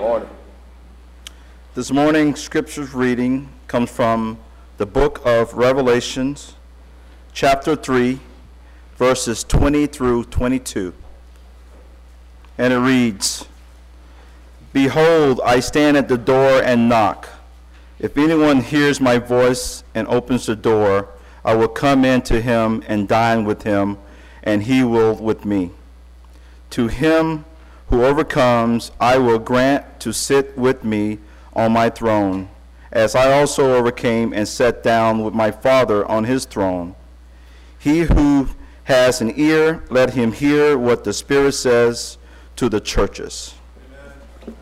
Morning. This morning's scriptures reading comes from the book of Revelations, chapter 3, verses 20 through 22. And it reads, "Behold, I stand at the door and knock. If anyone hears my voice and opens the door, I will come in to him and dine with him, and he will with me. To him who overcomes, I will grant to sit with me on my throne, as I also overcame and sat down with my Father on his throne. He who has an ear, let him hear what the Spirit says to the churches." Amen.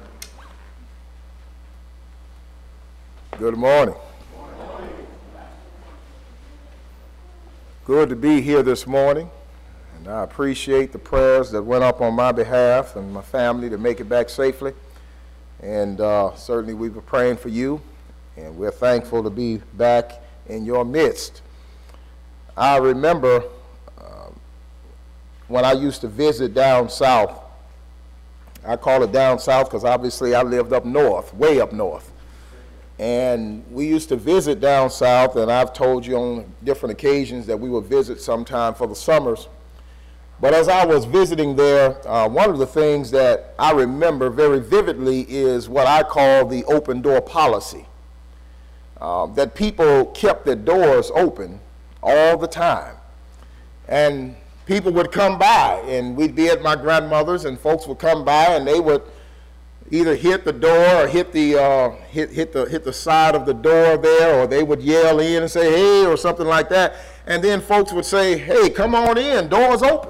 Good morning. Good to be here this morning. And I appreciate the prayers that went up on my behalf and my family to make it back safely. And certainly we were praying for you, and we're thankful to be back in your midst. I remember when I used to visit down south. I call it down south because obviously I lived up north, way up north. And we used to visit down south, and I've told you on different occasions that we would visit sometime for the summers. But as I was visiting there, one of the things that I remember very vividly is what I call the open door policy. That people kept their doors open all the time. And people would come by, and we'd be at my grandmother's, and folks would come by, and they would either hit the door or hit the side of the door there, or they would yell in and say, "Hey," or something like that. And then folks would say, "Hey, come on in, door's open."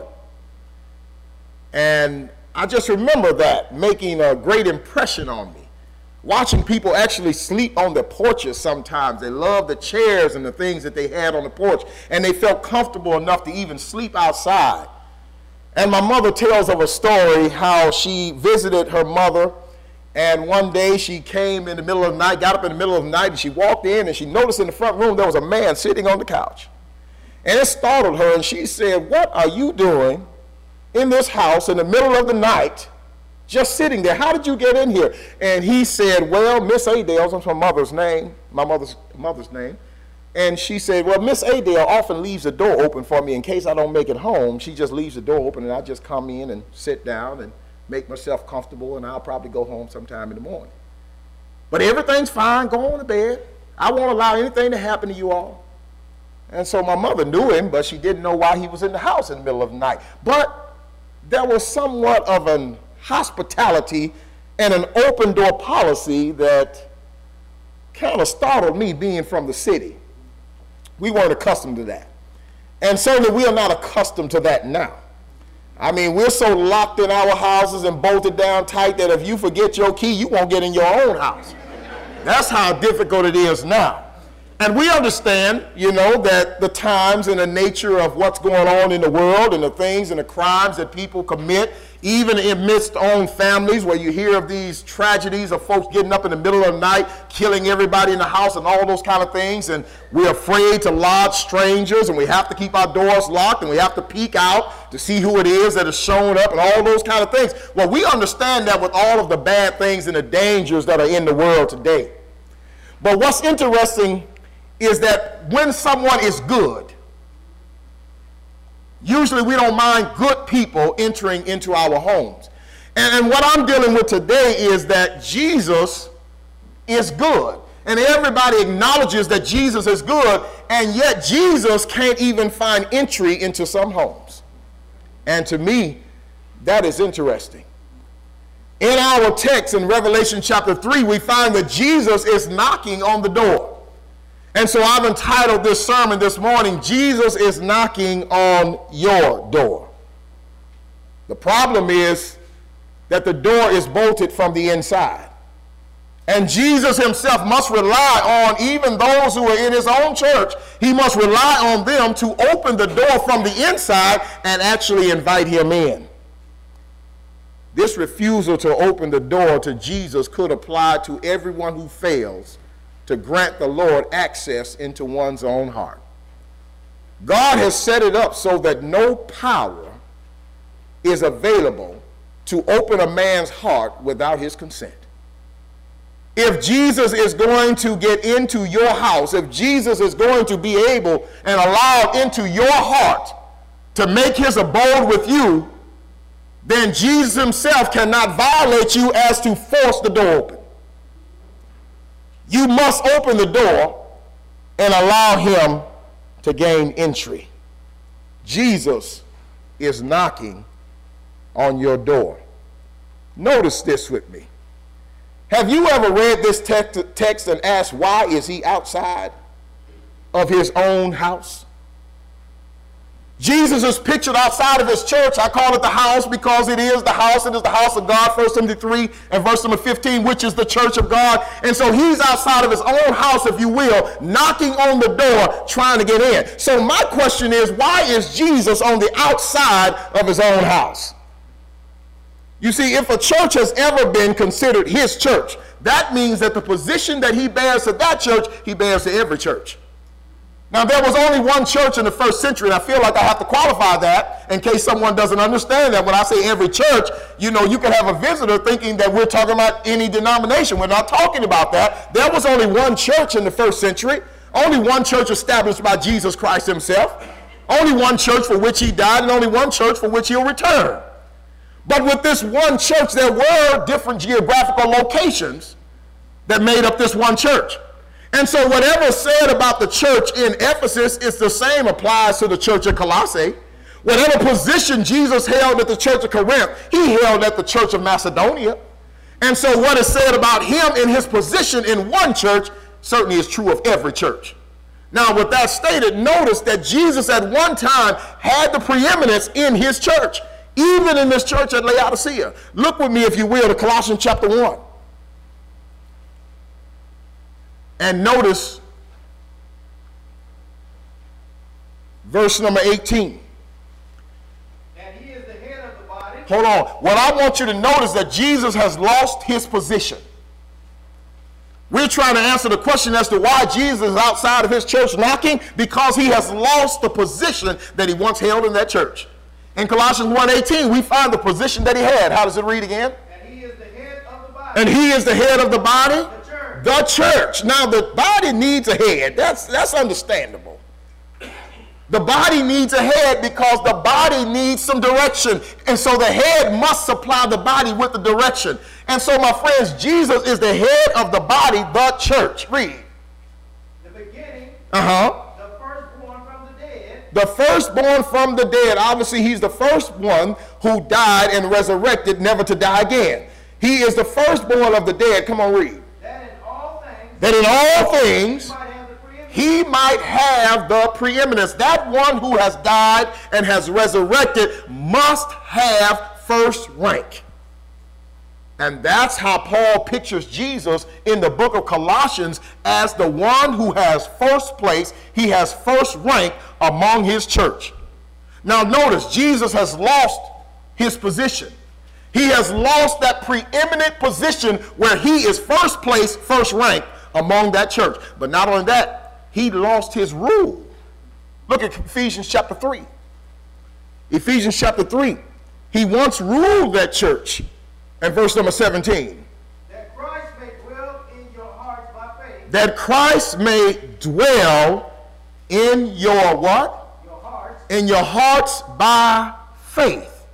And I just remember that making a great impression on me. Watching people actually sleep on their porches sometimes. They loved the chairs and the things that they had on the porch, and they felt comfortable enough to even sleep outside. And my mother tells of a story how she visited her mother, and one day she came in the middle of the night, got up in the middle of the night, and she walked in, and she noticed in the front room there was a man sitting on the couch. And it startled her, and she said, "What are you doing in this house in the middle of the night, just sitting there? How did you get in here?" And he said, "Well, Miss Adele," that's my mother's name, my mother's name. And she said, "Well, Miss Adele often leaves the door open for me in case I don't make it home. She just leaves the door open, and I just come in and sit down and make myself comfortable, and I'll probably go home sometime in the morning. But everything's fine. Go on to bed. I won't allow anything to happen to you all." And so my mother knew him, but she didn't know why he was in the house in the middle of the night. But there was somewhat of an hospitality and an open door policy that kind of startled me, being from the city. We weren't accustomed to that. And certainly we are not accustomed to that now. I mean, we're so locked in our houses and bolted down tight that if you forget your key, you won't get in your own house. That's how difficult it is now. And we understand, that the times and the nature of what's going on in the world and the things and the crimes that people commit, even amidst own families, where you hear of these tragedies of folks getting up in the middle of the night, killing everybody in the house and all those kind of things. And we're afraid to lodge strangers, and we have to keep our doors locked, and we have to peek out to see who it is that is showing up and all those kind of things. Well, we understand that with all of the bad things and the dangers that are in the world today. But what's interesting is that when someone is good, usually we don't mind good people entering into our homes. And what I'm dealing with today is that Jesus is good. And everybody acknowledges that Jesus is good, and yet Jesus can't even find entry into some homes. And to me, that is interesting. In our text in Revelation chapter 3, we find that Jesus is knocking on the door. And so I've entitled this sermon this morning, "Jesus is knocking on your door." The problem is that the door is bolted from the inside. And Jesus himself must rely on even those who are in his own church. He must rely on them to open the door from the inside and actually invite him in. This refusal to open the door to Jesus could apply to everyone who fails to grant the Lord access into one's own heart. God has set it up so that no power is available to open a man's heart without his consent. If Jesus is going to get into your house, if Jesus is going to be able and allowed into your heart to make his abode with you, then Jesus himself cannot violate you as to force the door open. You must open the door and allow him to gain entry. Jesus is knocking on your door. Notice this with me. Have you ever read this text and asked, why is he outside of his own house? Jesus is pictured outside of his church. I call it the house because it is the house. It is the house of God, 1 Timothy 3 and verse number 15, which is the church of God. And so he's outside of his own house, if you will, knocking on the door, trying to get in. So my question is, why is Jesus on the outside of his own house? You see, if a church has ever been considered his church, that means that the position that he bears to that church, he bears to every church. Now, there was only one church in the first century, and I feel like I have to qualify that in case someone doesn't understand that. When I say every church, you know, you can have a visitor thinking that we're talking about any denomination. We're not talking about that. There was only one church in the first century, only one church established by Jesus Christ himself, only one church for which he died, and only one church for which he'll return. But with this one church, there were different geographical locations that made up this one church. And so whatever is said about the church in Ephesus is the same applies to the church of Colossae. Whatever position Jesus held at the church of Corinth, he held at the church of Macedonia. And so what is said about him in his position in one church certainly is true of every church. Now, with that stated, notice that Jesus at one time had the preeminence in his church, even in this church at Laodicea. Look with me, if you will, to Colossians chapter 1. And notice verse number 18. And he is the head of the body. Hold on. What I want you to notice is that Jesus has lost his position. We're trying to answer the question as to why Jesus is outside of his church knocking, because he has lost the position that he once held in that church. In Colossians 1:18, we find the position that he had. How does it read again? And he is the head of the body. And he is the head of the body? The church. The church. Now, the body needs a head. That's understandable. The body needs a head because the body needs some direction. And so the head must supply the body with the direction. And so, my friends, Jesus is the head of the body, the church. Read. The beginning. Uh-huh. The firstborn from the dead. Obviously, he's the first one who died and resurrected, never to die again. He is the firstborn of the dead. Come on, read. That in all things he might have the preeminence. That one who has died and has resurrected must have first rank. And that's how Paul pictures Jesus in the book of Colossians as the one who has first place. He has first rank among his church. Now notice, Jesus has lost his position. He has lost that preeminent position where he is first place, first rank among that church. But not only that, he lost his rule. Look at Ephesians chapter 3. Ephesians chapter 3. He once ruled that church. And verse number 17. That Christ may dwell in your hearts by faith. That Christ may dwell in your what? Your hearts. In your hearts by faith.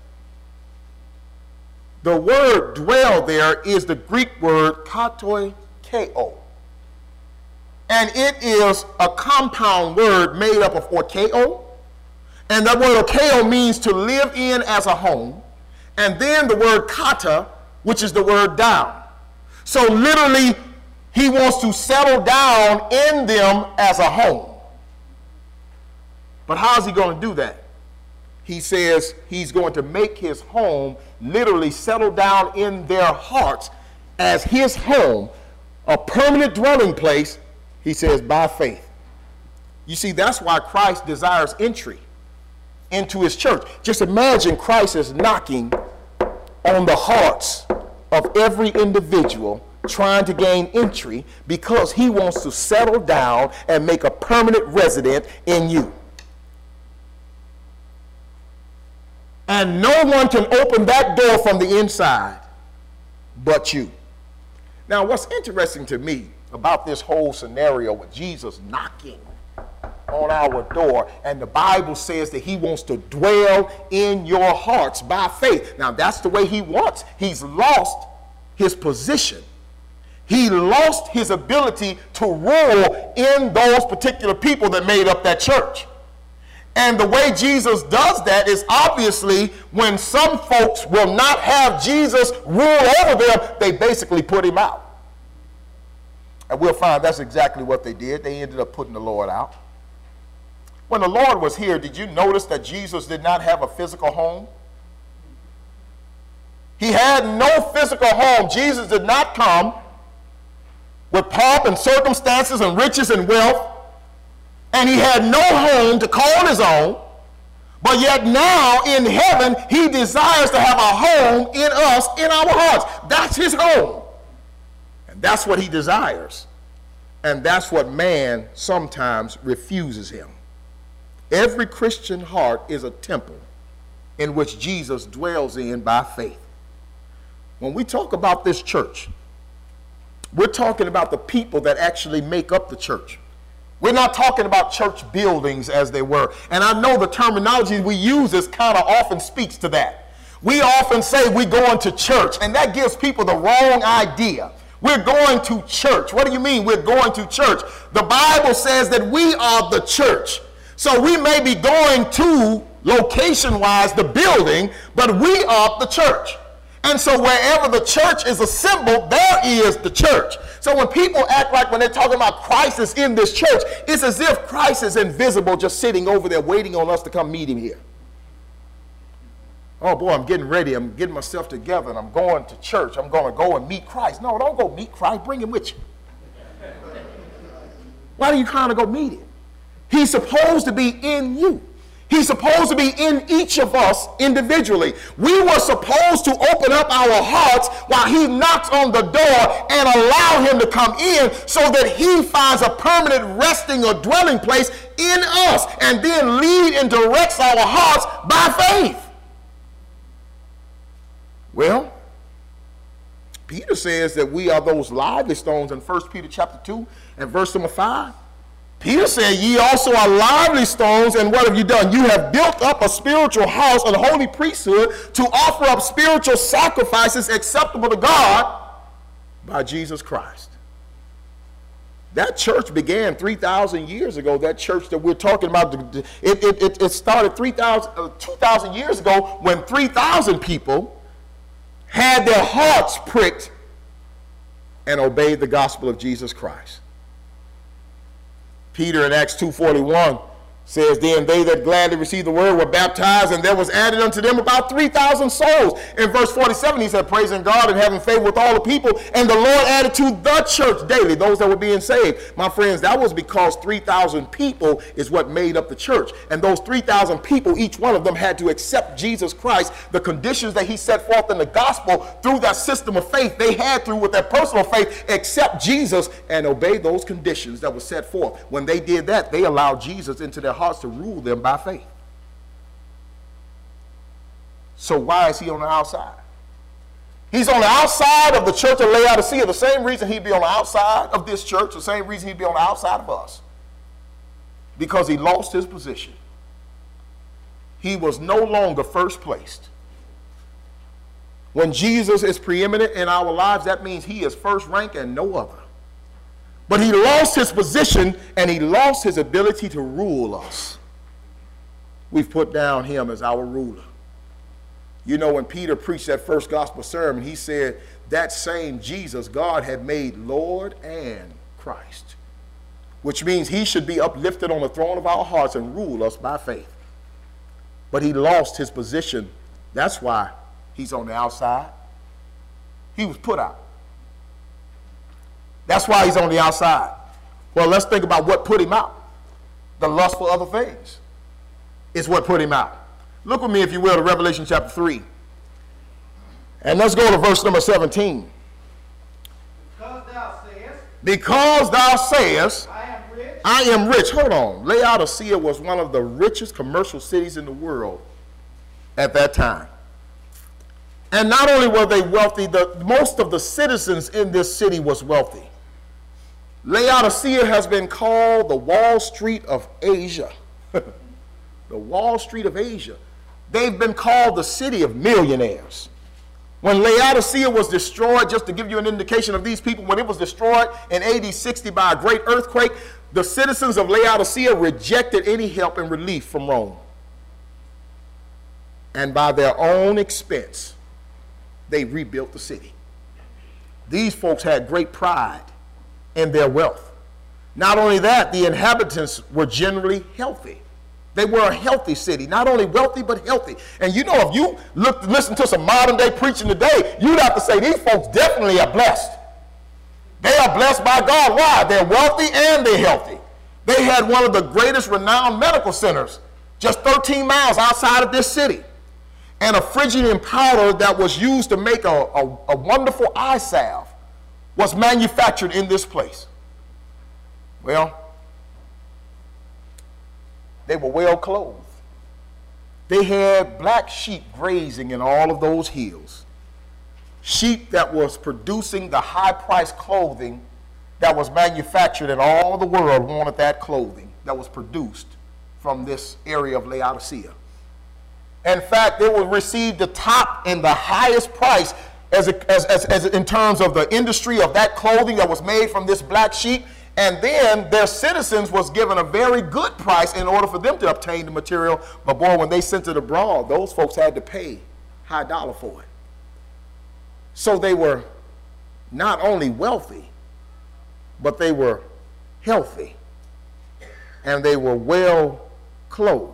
The word dwell there is the Greek word katoikeo. And it is a compound word made up of orkeo. And that word orkeo means to live in as a home. And then the word kata, which is the word down. So literally, he wants to settle down in them as a home. But how is he going to do that? He says he's going to make his home literally settle down in their hearts as his home, a permanent dwelling place, he says, by faith. You see, that's why Christ desires entry into his church. Just imagine Christ is knocking on the hearts of every individual trying to gain entry because he wants to settle down and make a permanent resident in you. And no one can open that door from the inside but you. Now, what's interesting to me about this whole scenario with Jesus knocking on our door, and the Bible says that he wants to dwell in your hearts by faith. Now, that's the way he wants. He's lost his position. He lost his ability to rule in those particular people that made up that church. And the way Jesus does that is obviously when some folks will not have Jesus rule over them, they basically put him out. And we'll find that's exactly what they did. They ended up putting the Lord out. When the Lord was here, did you notice that Jesus did not have a physical home? He had no physical home. Jesus did not come with pomp and circumstances and riches and wealth, and he had no home to call his own, but yet now in heaven he desires to have a home in us, in our hearts. That's his home, and that's what he desires, and that's what man sometimes refuses him. Every Christian heart is a temple in which Jesus dwells in by faith. When we talk about this church, we're talking about the people that actually make up the church. We're not talking about church buildings as they were. And I know the terminology we use is kind of often speaks to that. We often say we're going to church, and that gives people the wrong idea. We're going to church. What do you mean we're going to church? The Bible says that we are the church. So we may be going to, location-wise, the building, but we are the church. And so wherever the church is assembled, there is the church. So when people act like when they're talking about Christ is in this church, it's as if Christ is invisible, just sitting over there waiting on us to come meet him here. Oh boy, I'm getting ready. I'm getting myself together and I'm going to church. I'm going to go and meet Christ. No, don't go meet Christ. Bring him with you. Why do you kind of go meet him? He's supposed to be in you. He's supposed to be in each of us individually. We were supposed to open up our hearts while he knocks on the door and allow him to come in so that he finds a permanent resting or dwelling place in us and then lead and directs our hearts by faith. Well, Peter says that we are those lively stones in 1 Peter chapter 2 and verse number 5. Peter said, ye also are lively stones, and what have you done? You have built up a spiritual house, a holy priesthood, to offer up spiritual sacrifices acceptable to God by Jesus Christ. That church began 3,000 years ago. That church that we're talking about, it started 2,000 years ago when 3,000 people had their hearts pricked and obeyed the gospel of Jesus Christ. Peter in Acts 2:41 says, then they that gladly received the word were baptized, and there was added unto them about 3,000 souls. In verse 47, he said, praising God and having favor with all the people, and the Lord added to the church daily those that were being saved. My friends, that was because 3,000 people is what made up the church. And those 3,000 people, each one of them had to accept Jesus Christ, the conditions that he set forth in the gospel through that system of faith they had through with their personal faith, accept Jesus and obey those conditions that were set forth. When they did that, they allowed Jesus into their hearts to rule them by faith. So why is he on the outside? He's on the outside of the church of Laodicea, the same reason he'd be on the outside of this church, the same reason he'd be on the outside of us. Because he lost his position. He was no longer first placed. When Jesus is preeminent in our lives, that means he is first rank and no other. But he lost his position and he lost his ability to rule us. We've put down him as our ruler. You know, when Peter preached that first gospel sermon, he said that same Jesus God had made Lord and Christ, which means he should be uplifted on the throne of our hearts and rule us by faith. But he lost his position. That's why he's on the outside. He was put out. That's why he's on the outside. Well, let's think about what put him out. The lust for other things is what put him out. Look with me, if you will, to Revelation chapter 3. And let's go to verse number 17. Because thou sayest, I am rich. Hold on. Laodicea was one of the richest commercial cities in the world at that time. And not only were they wealthy, most of the citizens in this city was wealthy. Laodicea has been called the Wall Street of Asia. The Wall Street of Asia. They've been called the city of millionaires. When Laodicea was destroyed, just to give you an indication of these people, when it was destroyed in AD 60 by a great earthquake, the citizens of Laodicea rejected any help and relief from Rome. And by their own expense, they rebuilt the city. These folks had great pride in their wealth. Not only that, the inhabitants were generally healthy. They were a healthy city, not only wealthy, but healthy. And you know, if you listen to some modern day preaching today, you'd have to say these folks definitely are blessed. They are blessed by God. Why? They're wealthy and they're healthy. They had one of the greatest renowned medical centers just 13 miles outside of this city. And a Phrygian powder that was used to make a wonderful eye salve was manufactured in this place. Well, they were well clothed. They had black sheep grazing in all of those hills. Sheep that was producing the high-priced clothing that was manufactured, and all the world wanted that clothing that was produced from this area of Laodicea. In fact, they would receive the top and the highest price as in terms of the industry of that clothing that was made from this black sheep. And then their citizens was given a very good price in order for them to obtain the material. But boy, when they sent it abroad, those folks had to pay high dollar for it. So they were not only wealthy, but they were healthy. And they were well clothed.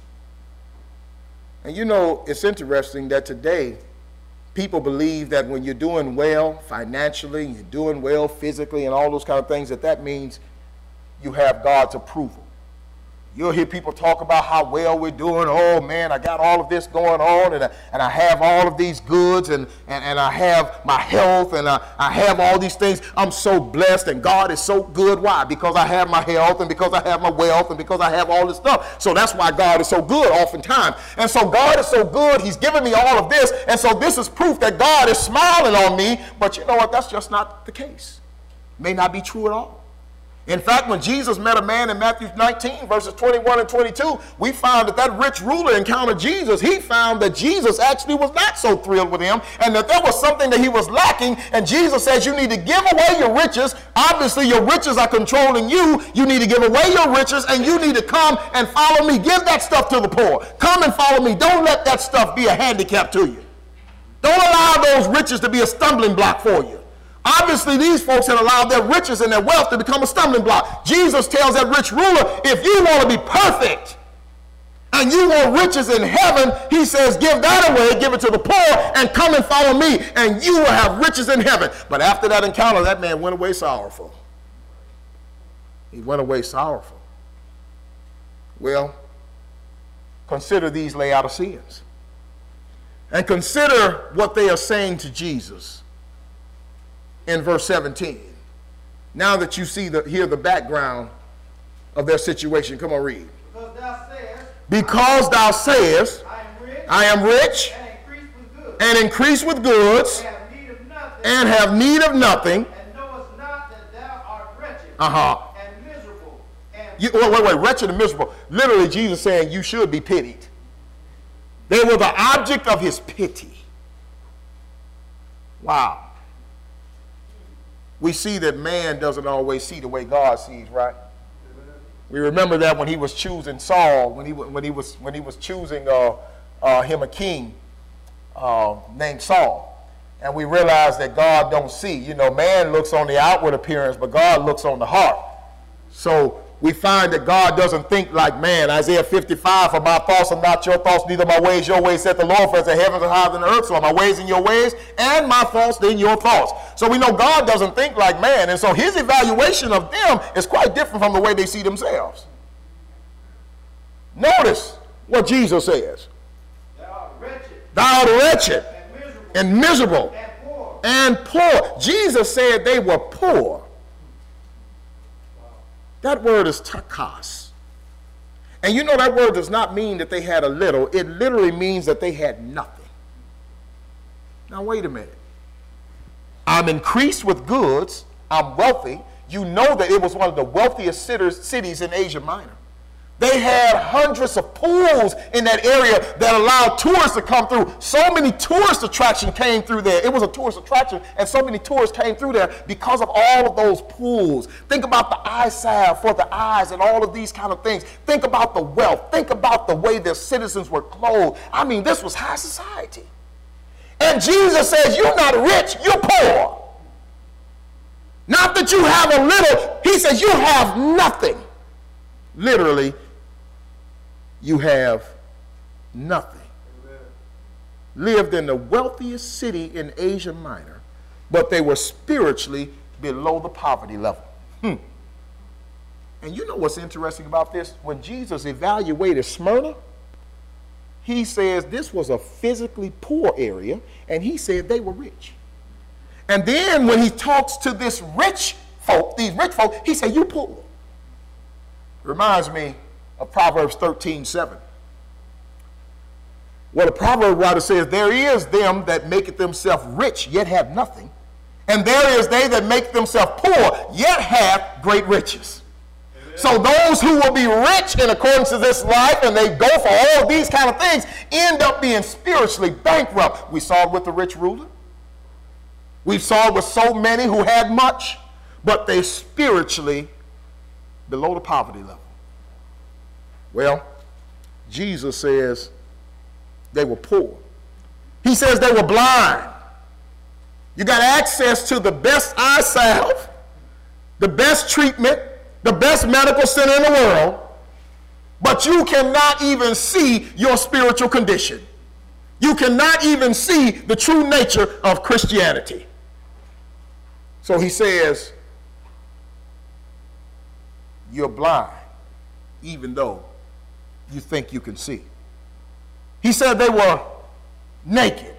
And you know, it's interesting that today, people believe that when you're doing well financially, you're doing well physically and all those kind of things, that means you have God's approval. You'll hear people talk about how well we're doing. Oh man, I got all of this going on, and I have all of these goods, and I have my health, and I have all these things. I'm so blessed, and God is so good. Why? Because I have my health, and because I have my wealth, and because I have all this stuff. So that's why God is so good oftentimes. And so God is so good, he's given me all of this, and so this is proof that God is smiling on me. But you know what? That's just not the case. It may not be true at all. In fact, when Jesus met a man in Matthew 19, verses 21 and 22, we found that rich ruler encountered Jesus. He found that Jesus actually was not so thrilled with him, and that there was something that he was lacking. And Jesus says, you need to give away your riches. Obviously, your riches are controlling you. You need to give away your riches, and you need to come and follow me. Give that stuff to the poor. Come and follow me. Don't let that stuff be a handicap to you. Don't allow those riches to be a stumbling block for you. Obviously, these folks had allowed their riches and their wealth to become a stumbling block. Jesus tells that rich ruler, if you want to be perfect and you want riches in heaven, he says, give that away, give it to the poor, and come and follow me, and you will have riches in heaven. But after that encounter, that man went away sorrowful. He went away sorrowful. Well, consider these Laodiceans. And consider what they are saying to Jesus. In verse 17, now that you hear the background of their situation, come on, read. Because thou sayest, I am rich, and increase with goods, and have need of nothing, and knowest not that thou art wretched, and miserable, and wait, wretched and miserable. Literally, Jesus saying you should be pitied. They were the object of his pity. Wow. We see that man doesn't always see the way God sees, right? We remember that when he was choosing Saul, when he was choosing him a king named Saul, and we realize that God don't see. You know, man looks on the outward appearance, but God looks on the heart. So we find that God doesn't think like man. Isaiah 55, for my thoughts are not your thoughts, neither my ways your ways, saith the Lord, for as the heavens are higher than the earth, so are my ways in your ways, and my thoughts than your thoughts. So we know God doesn't think like man, and so his evaluation of them is quite different from the way they see themselves. Notice what Jesus says. Thou art wretched, and miserable, and poor. Jesus said they were poor. That word is takos. And you know that word does not mean that they had a little. It literally means that they had nothing. Now, wait a minute. I'm increased with goods. I'm wealthy. You know that it was one of the wealthiest cities in Asia Minor. They had hundreds of pools in that area that allowed tourists to come through. So many tourist attractions came through there. It was a tourist attraction, and so many tourists came through there because of all of those pools. Think about the eye salve for the eyes and all of these kind of things. Think about the wealth. Think about the way their citizens were clothed. I mean, this was high society. And Jesus says, you're not rich, you're poor. Not that you have a little. He says you have nothing. Literally, you have nothing. Amen. Lived in the wealthiest city in Asia Minor, but they were spiritually below the poverty level. And you know what's interesting about this? When Jesus evaluated Smyrna, he says this was a physically poor area, and he said they were rich. And then when he talks to these rich folk, he said, you poor. Reminds me of Proverbs 13:7. Well, the proverb writer says, there is them that maketh themselves rich, yet have nothing. And there is they that make themselves poor, yet have great riches. Amen. So those who will be rich in accordance to this life, and they go for all these kind of things, end up being spiritually bankrupt. We saw it with the rich ruler. We saw it with so many who had much, but they spiritually below the poverty level. Well, Jesus says they were poor. He says they were blind. You got access to the best eye salve, the best treatment, the best medical center in the world, but you cannot even see your spiritual condition. You cannot even see the true nature of Christianity. So he says, you're blind, even though you think you can see. He said they were naked.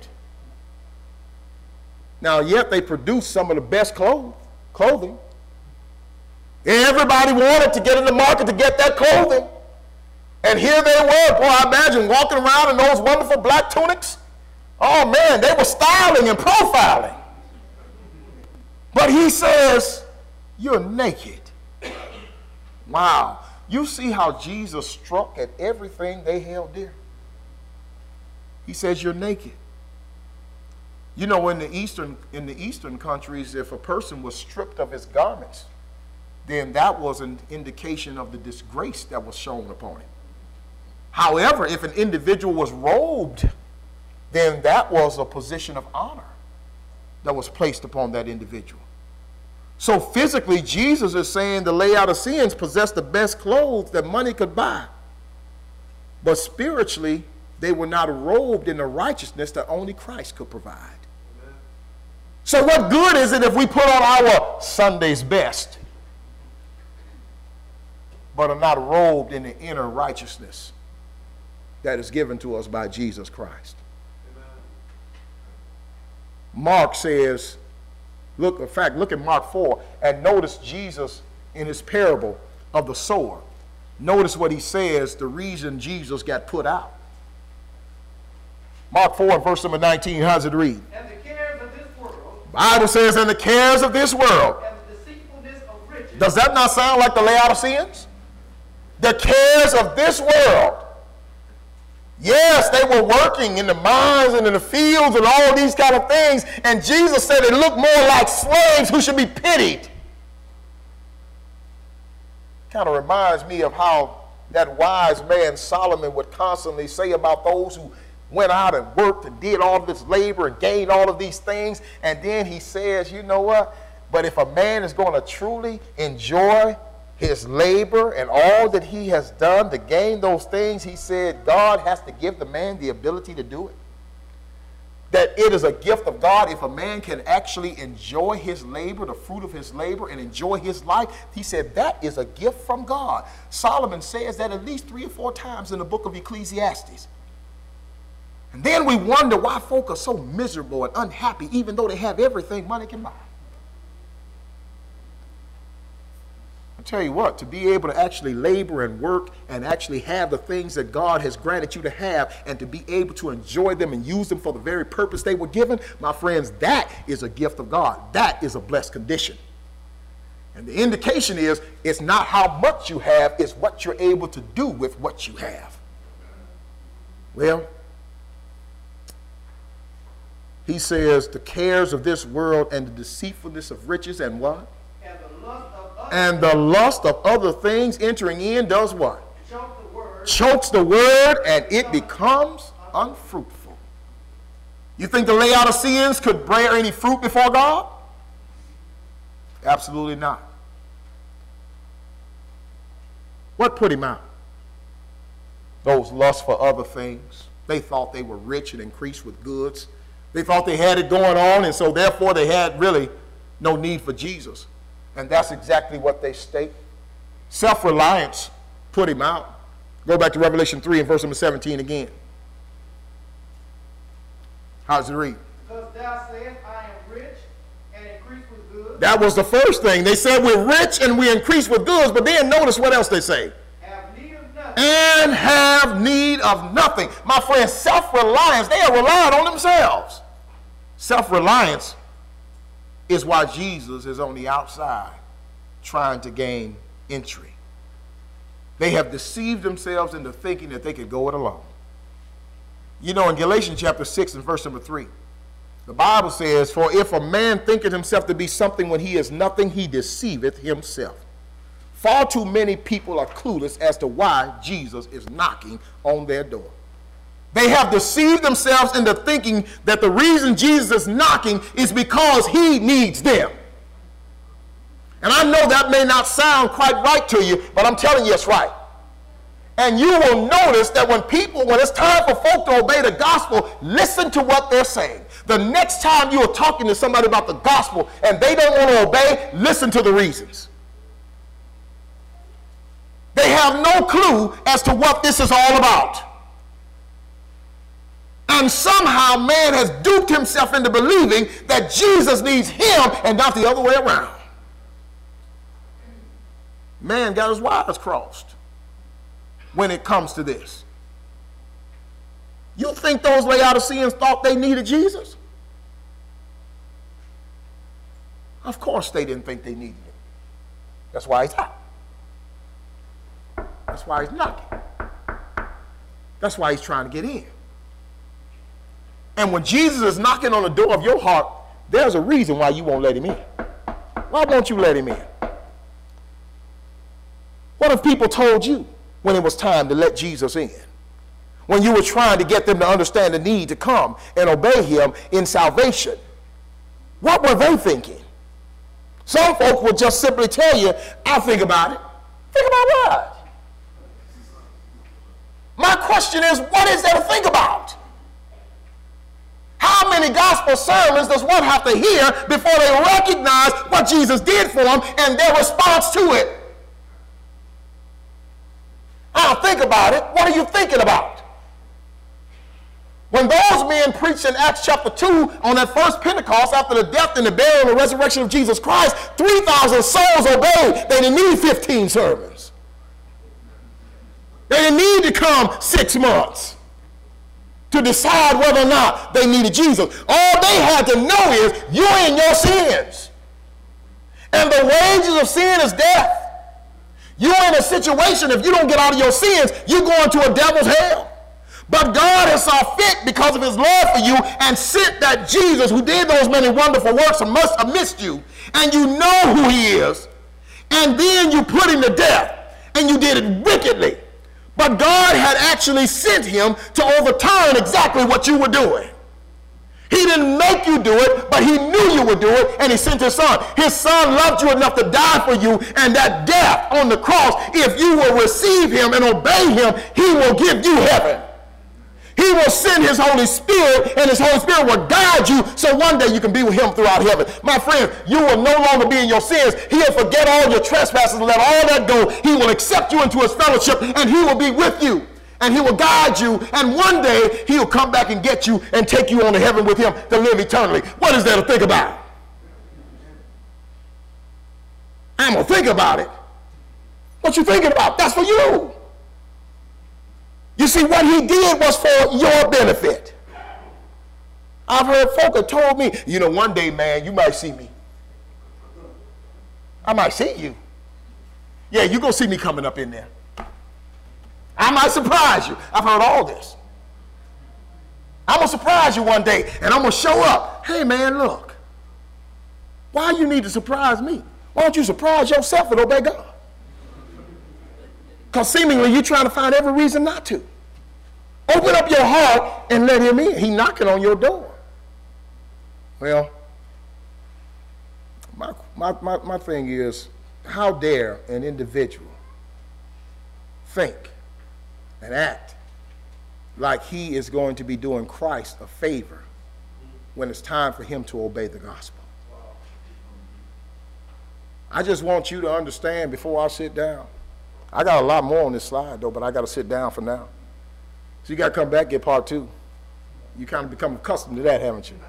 Now, yet they produced some of the best clothing. Everybody wanted to get in the market to get that clothing. And here they were, boy, I imagine walking around in those wonderful black tunics. Oh, man, they were styling and profiling. But he says, you're naked. Wow. You see how Jesus struck at everything they held dear? He says, you're naked. You know, in the eastern countries, if a person was stripped of his garments, then that was an indication of the disgrace that was shown upon him. However, if an individual was robed, then that was a position of honor that was placed upon that individual. So physically, Jesus is saying the Laodiceans possessed the best clothes that money could buy. But spiritually, they were not robed in the righteousness that only Christ could provide. Amen. So what good is it if we put on our Sunday's best, but are not robed in the inner righteousness that is given to us by Jesus Christ? Amen. Mark says, look at Mark 4 and notice Jesus in his parable of the sower. Notice what he says, the reason Jesus got put out. Mark 4 and verse number 19, how does it read? And the cares of this world. The Bible says, and the cares of this world. And the deceitfulness of riches. Does that not sound like the Laodiceans? The cares of this world. Yes, they were working in the mines and in the fields and all these kind of things. And Jesus said it looked more like slaves who should be pitied. Kind of reminds me of how that wise man Solomon would constantly say about those who went out and worked and did all of this labor and gained all of these things. And then he says, you know what? But if a man is going to truly enjoy his labor and all that he has done to gain those things, he said God has to give the man the ability to do it. That it is a gift of God if a man can actually enjoy his labor, the fruit of his labor, and enjoy his life. He said that is a gift from God. Solomon says that at least 3 or 4 times in the book of Ecclesiastes. And then we wonder why folk are so miserable and unhappy even though they have everything money can buy. tell you what, to be able to actually labor and work and actually have the things that God has granted you to have and to be able to enjoy them and use them for the very purpose they were given, my friends, that is a gift of God. That is a blessed condition. And the indication is, it's not how much you have, it's what you're able to do with what you have. Well, he says, the cares of this world and the deceitfulness of riches and what? And the lust of other things entering in does what? Chokes the word and it becomes unfruitful. You think the Laodiceans could bear any fruit before God? Absolutely not. What put him out? Those lusts for other things. They thought they were rich and increased with goods. They thought they had it going on, and so therefore they had really no need for Jesus. And that's exactly what they state. Self-reliance put him out. Go back to Revelation 3 and verse number 17 again. How does it read? Because thou sayest, I am rich and increase with goods. That was the first thing. They said we're rich and we increase with goods, but then notice what else they say. Have need of nothing. And have need of nothing. My friends, self-reliance, they are relying on themselves. Self-reliance is why Jesus is on the outside trying to gain entry. They have deceived themselves into thinking that they could go it alone. You know, in Galatians chapter 6 and verse number 3, the Bible says, for if a man thinketh himself to be something when he is nothing, he deceiveth himself. Far too many people are clueless as to why Jesus is knocking on their door. They have deceived themselves into thinking that the reason Jesus is knocking is because he needs them. And I know that may not sound quite right to you, but I'm telling you it's right. And you will notice that when it's time for folk to obey the gospel, listen to what they're saying. The next time you are talking to somebody about the gospel and they don't want to obey, listen to the reasons. They have no clue as to what this is all about. And somehow man has duped himself into believing that Jesus needs him and not the other way around. Man got his wires crossed when it comes to this. You think those Laodiceans thought they needed Jesus? Of course they didn't think they needed him. That's why he's out. That's why he's knocking. That's why he's trying to get in. And when Jesus is knocking on the door of your heart, there's a reason why you won't let him in. Why won't you let him in? What if people told you when it was time to let Jesus in? When you were trying to get them to understand the need to come and obey him in salvation? What were they thinking? Some folks would just simply tell you, I'll think about it. Think about what? My question is, what is there to think about? How many gospel sermons does one have to hear before they recognize what Jesus did for them and their response to it? I'll think about it. What are you thinking about? When those men preached in Acts chapter 2 on that first Pentecost after the death and the burial and the resurrection of Jesus Christ, 3,000 souls obeyed. They didn't need 15 sermons. They didn't need to come 6 months to decide whether or not they needed Jesus. All they had to know is you're in your sins. And the wages of sin is death. You're in a situation, if you don't get out of your sins, you're going to a devil's hell. But God has saw fit because of his love for you and sent that Jesus who did those many wonderful works amidst you, and you know who he is, and then you put him to death, and you did it wickedly. But God had actually sent him to overturn exactly what you were doing. He didn't make you do it, but he knew you would do it, and he sent his son. His son loved you enough to die for you, and that death on the cross, if you will receive him and obey him, he will give you heaven. He will send his Holy Spirit, and his Holy Spirit will guide you so one day you can be with him throughout heaven. My friend, you will no longer be in your sins. He'll forget all your trespasses and let all that go. He will accept you into his fellowship, and he will be with you. And he will guide you, and one day he'll come back and get you and take you on to heaven with him to live eternally. What is there to think about? I'm going to think about it. What you thinking about? That's for you. You see, what he did was for your benefit. I've heard folk that told me, you know, one day, man, you might see me. I might see you. Yeah, you're going to see me coming up in there. I might surprise you. I've heard all this. I'm going to surprise you one day, and I'm going to show up. Hey, man, look. Why you need to surprise me? Why don't you surprise yourself and obey God? Because seemingly you're trying to find every reason not to. Open up your heart and let him in. He's knocking on your door. Well, my thing is, how dare an individual think and act like he is going to be doing Christ a favor when it's time for him to obey the gospel? I just want you to understand before I sit down. I got a lot more on this slide, though, but I got to sit down for now. So you got to come back, get part 2. You kind of become accustomed to that, haven't you?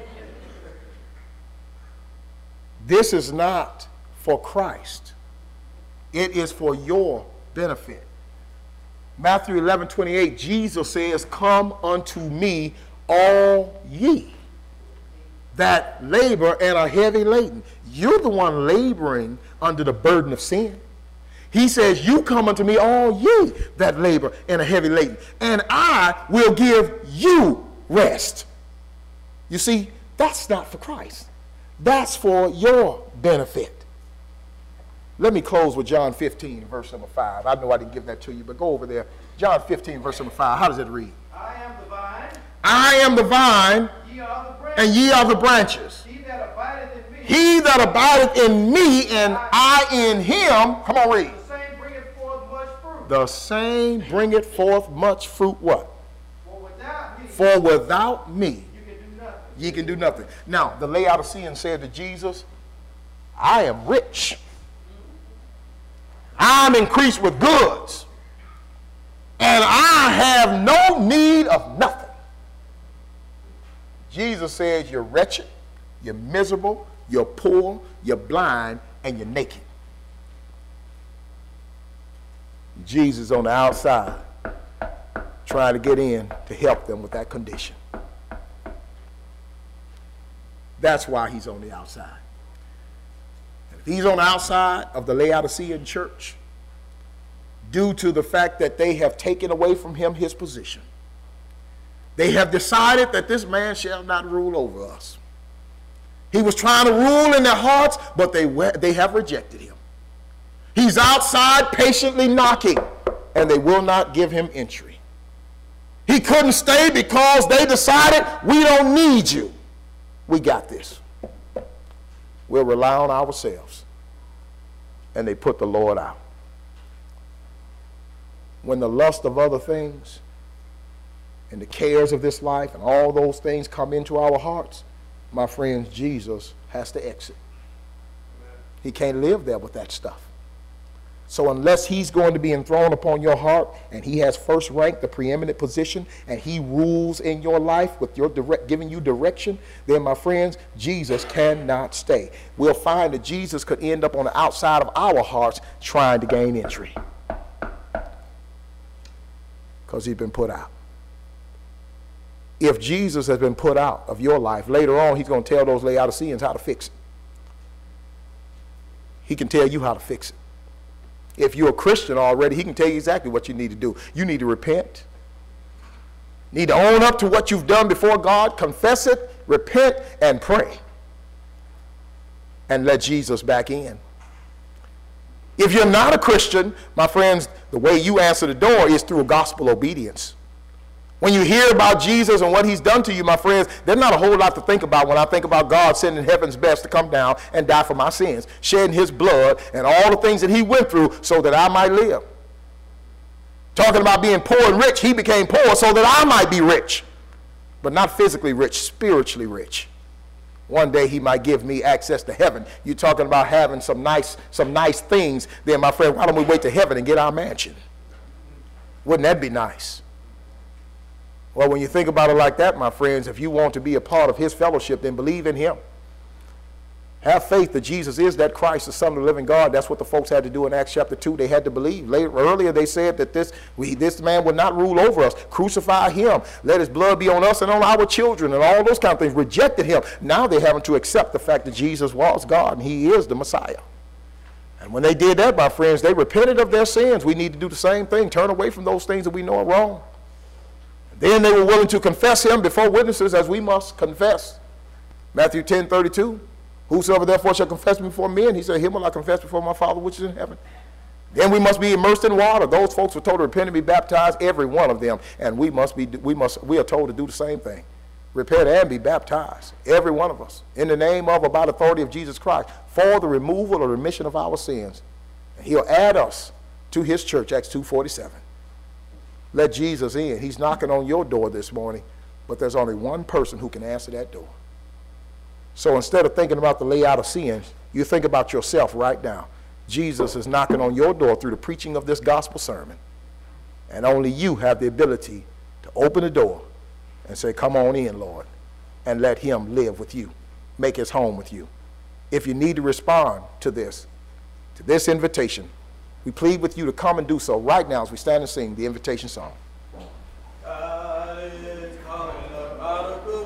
This is not for Christ. It is for your benefit. Matthew 11:28, Jesus says, "Come unto me, all ye that labor and are heavy laden." You're the one laboring under the burden of sin. He says, "You come unto me, all ye that labor and are heavy laden, and I will give you rest." You see, that's not for Christ. That's for your benefit. Let me close with John 15, verse number 5. I know I didn't give that to you, but go over there. John 15, verse number 5. How does it read? I am the vine. I am the vine, Ye are the branches. and ye are the branches. He that abideth in me. He that abideth in me, and I in him. Come on, read. The same bringeth forth much fruit. The same bringeth forth much fruit. What? For without me, For without me, you can do nothing. ye can do nothing. Now, the Laodicean said to Jesus, I am rich. I'm increased with goods. And I have no need of nothing. Jesus says you're wretched, you're miserable, you're poor, you're blind, and you're naked. Jesus on the outside trying to get in to help them with that condition. That's why he's on the outside. And if he's on the outside of the Laodicean church, due to the fact that they have taken away from him his position, they have decided that this man shall not rule over us. He was trying to rule in their hearts, but they have rejected him. He's outside patiently knocking, and they will not give him entry. He couldn't stay because they decided, we don't need you. We got this. We'll rely on ourselves. And they put the Lord out. When the lust of other things and the cares of this life and all those things come into our hearts, my friends, Jesus has to exit. He can't live there with that stuff. So unless he's going to be enthroned upon your heart and he has first rank, the preeminent position, and he rules in your life with your giving you direction, then my friends, Jesus cannot stay. We'll find that Jesus could end up on the outside of our hearts trying to gain entry because he's been put out. If Jesus has been put out of your life, later on he's going to tell those Laodiceans how to fix it. He can tell you how to fix it. If you're a Christian already, he can tell you exactly what you need to do. You need to repent. You need to own up to what you've done before God, confess it, repent, and pray. And let Jesus back in. If you're not a Christian, my friends, the way you answer the door is through gospel obedience. When you hear about Jesus and what he's done to you, my friends, there's not a whole lot to think about when I think about God sending heaven's best to come down and die for my sins, shedding his blood and all the things that he went through so that I might live. Talking about being poor and rich, he became poor so that I might be rich, but not physically rich, spiritually rich. One day he might give me access to heaven. You're talking about having some nice things. Then, my friend, why don't we wait to heaven and get our mansion? Wouldn't that be nice? Well, when you think about it like that, my friends, if you want to be a part of his fellowship, then believe in him. Have faith that Jesus is that Christ, the Son of the living God. That's what the folks had to do in Acts chapter 2. They had to believe. Earlier they said that this man would not rule over us. Crucify him. Let his blood be on us and on our children and all those kind of things. Rejected him. Now they're having to accept the fact that Jesus was God and he is the Messiah. And when they did that, my friends, they repented of their sins. We need to do the same thing. Turn away from those things that we know are wrong. Then they were willing to confess him before witnesses as we must confess. Matthew 10:32. Whosoever therefore shall confess me before men, he said, him will I confess before my Father which is in heaven. Then we must be immersed in water. Those folks were told to repent and be baptized, every one of them. And we are told to do the same thing. Repent and be baptized, every one of us, in the name of or by the authority of Jesus Christ, for the removal or remission of our sins. And he'll add us to his church, Acts 2:47. Let Jesus in. He's knocking on your door this morning, but there's only one person who can answer that door. So instead of thinking about the layout of sins, you think about yourself right now. Jesus is knocking on your door through the preaching of this gospel sermon. And only you have the ability to open the door and say, come on in, Lord, and let him live with you, make his home with you. If you need to respond to this invitation, we plead with you to come and do so right now as we stand and sing the invitation song.